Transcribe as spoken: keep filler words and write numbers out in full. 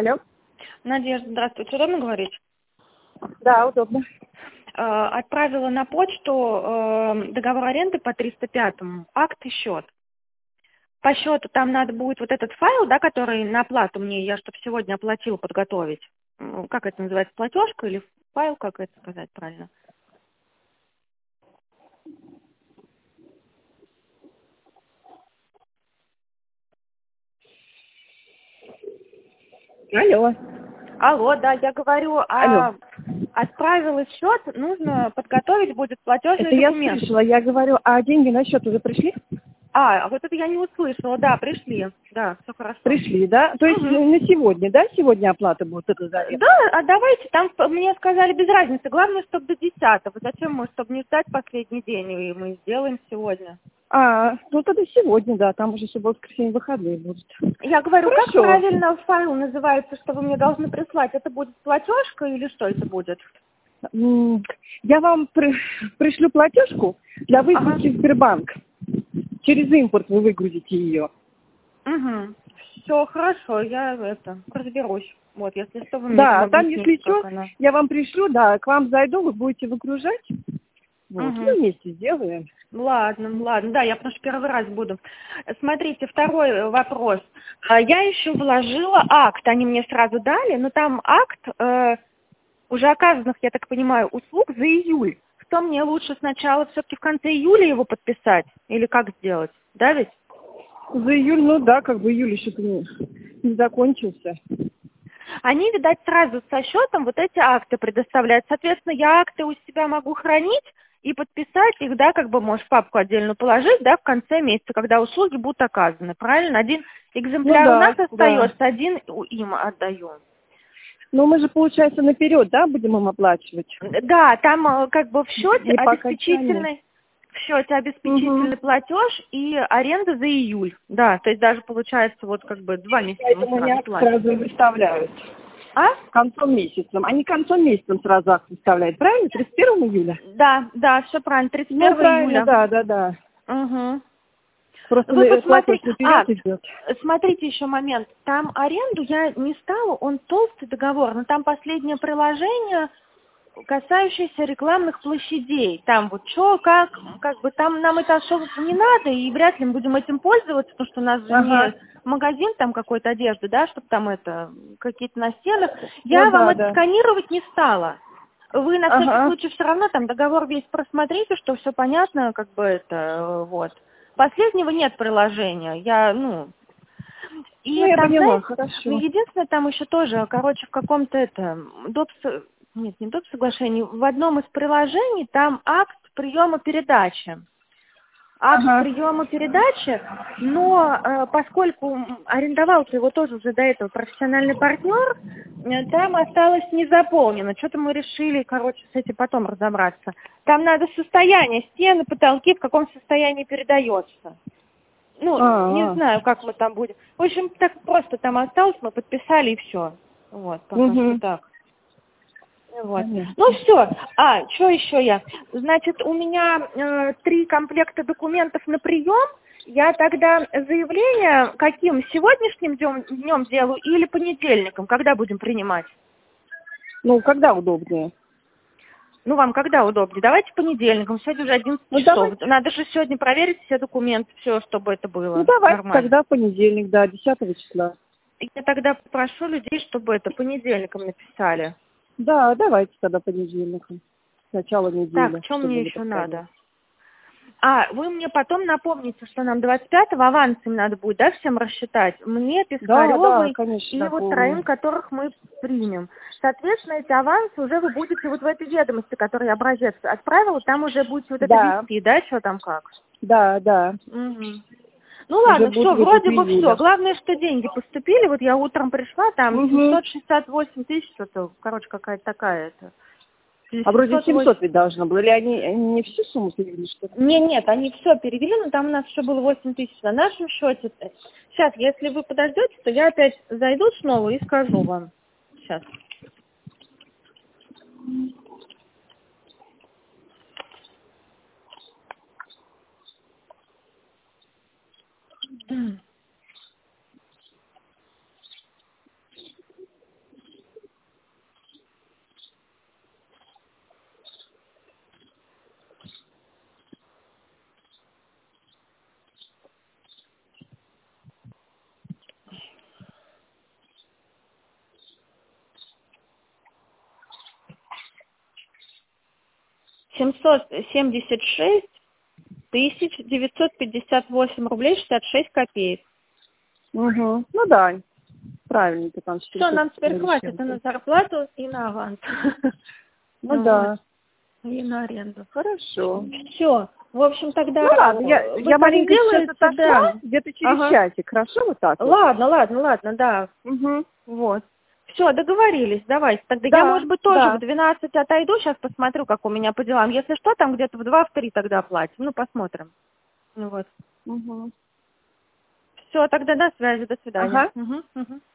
Алло. Надежда, здравствуйте. Удобно говорить? Да, удобно. Э, Отправила на почту э, договор аренды по триста пятому, акт и счет. По счету там надо будет вот этот файл, да, который на оплату мне, я чтобы сегодня оплатила, подготовить. М, Как это называется, платежка или файл, как это сказать правильно? Алло. Алло, да, я говорю, Алло. а отправила счет, нужно подготовить будет платежный Это я документ. слышала. Я говорю, а деньги на счет уже пришли? А, вот это я не услышала, да, пришли, да, все хорошо. Пришли, да? То есть Угу. на сегодня, да? Сегодня оплата будет это за аренду? Да, а давайте, там п- мне сказали без разницы, главное, чтобы до десятого. Зачем мы, чтобы не ждать последний день, и мы сделаем сегодня. А, ну тогда сегодня, да. Там уже суббота, воскресенье, выходные будут. Я говорю, как Хорошо. правильно файл называется, что вы мне должны прислать? Это будет платежка или что это будет? М, Я вам при- пришлю платежку для Ага. выгрузки в Сбербанк. Через импорт вы выгрузите ее. Угу. Все хорошо, я это разберусь. Вот, если что, вы мне там Да, там, если объясните, что, как она. я вам пришлю, да, к вам зайду, вы будете выгружать. Вот, мы Угу. вместе сделаем. Ладно, ладно, да, я потому что первый раз буду. Смотрите, второй э, вопрос. А, Я еще вложила акт, они мне сразу дали, но там акт э, уже оказанных, я так понимаю, услуг за июль. Что мне лучше сначала все-таки в конце июля его подписать? Или как сделать? Да ведь? За июль, ну да, как бы июль еще не, не закончился. Они, видать, сразу со счетом вот эти акты предоставляют. Соответственно, я акты у себя могу хранить и подписать их, да, как бы, можешь папку отдельно положить, да, в конце месяца, когда услуги будут оказаны. Правильно? Один Ну экземпляр у да, нас да. остается, один у- им отдаю. Но мы же, получается, наперед, да, будем им оплачивать? Да, там э, как бы в счете Не по окончании. обеспечительный, в счете Угу. обеспечительный платеж и аренда за июль. Да, то есть даже получается вот как бы два месяца мы Поэтому они сразу акт платим. сразу и выставляют. А? Концом месяца. Они концом месяца сразу акт выставляют, правильно? тридцать первого июля? Да, да, все правильно, тридцать Ну, первого правильно, июля. да, да, да. Угу. Просто Вы э, платеж посмотрите, а, наперед идет. смотрите еще момент. Там аренду я не стала, он толстый договор, но там последнее приложение, касающееся рекламных площадей. Там вот что, как, как бы там нам это особо не надо, и вряд ли мы будем этим пользоваться, потому что у нас же Ага. не магазин там какой-то одежды, да, чтобы там это, какие-то на стенах. Ну Я вам да, это да. сканировать не стала. Вы на всякий Ага. случай все равно там договор весь просмотрите, что все понятно, как бы это, э, вот. Последнего нет приложения. Я, ну, Ну, и я там, поняла, знаете, ну, хорошо. единственное, там еще тоже, короче, в каком-то это, доп. С- нет, не доп. Соглашении, в одном из приложений там акт приема передачи. Акт Ага. приема передачи, но э, поскольку м, арендовал-то его тоже уже до этого профессиональный партнер, э, там осталось не заполнено. Что-то мы решили, короче, с этим потом разобраться. Там надо состояние, стены, потолки, в каком состоянии передается. Ну, не А, а. знаю, как мы там будем. В общем, так просто там осталось, мы подписали и все. Вот, пока что Угу. так. Вот. Ну Понятно. все. А, что еще я? Значит, у меня э, три комплекта документов на прием. Я тогда заявление каким? Сегодняшним днем, днем делаю или понедельником? Когда будем принимать? Ну, когда удобнее? Ну, вам когда удобнее? Давайте понедельником. Сегодня уже одиннадцать Ну, часов. давайте. Надо же сегодня проверить все документы, все, чтобы это Ну, было давайте нормально. тогда в понедельник, да, десятого числа. Я тогда попрошу людей, чтобы это понедельником написали. Да, давайте тогда понедельником. Начало Так, недели, что чтобы мне не еще подходить. надо? А, вы мне потом напомните, что нам двадцать пятого авансом надо будет, да, всем рассчитать? Мне, Да, да, Пискаревой и конечно, вот помню. троим, которых мы примем. Соответственно, эти авансы уже вы будете вот в этой ведомости, которую я образец отправила, там уже будете вот это Да, вести, да, что там как? да, да. Угу. Ну Уже ладно, будет все, выплаты вроде бы все. июля. Главное, что деньги поступили. Вот я утром пришла, там Угу. семьсот шестьдесят восемь тысяч, что-то, короче, какая-то такая это. Или А вроде семьсот восемь. семьсот ведь должно было. Или они, они не всю сумму перевели, что ли? Не, нет, они все перевели, но там у нас еще было восемь тысяч на нашем счете. Сейчас, если вы подождете, то я опять зайду снова и скажу вам. Сейчас. семьсот семьдесят шесть тысяч девятьсот пятьдесят восемь рублей шестьдесят шесть копеек. Угу. Ну да, правильно ты там. Все, нам теперь хватит и на зарплату, и на аванс. Ну, ну да. И на аренду. Хорошо. Все. В общем, тогда... Ну ладно, я, я маленько сейчас отошла, да. Где-то через ага. часик, хорошо вот так? Ладно, вот? ладно, ладно, да. Угу. Вот. Все, договорились, давайте. Тогда да, я, может быть, тоже да. в двенадцать отойду, сейчас посмотрю, как у меня по делам. Если что, там где-то в два, в три тогда оплатим. Ну, посмотрим. Ну вот. Угу. Все, тогда до связи, до свидания. Ага. Угу, угу.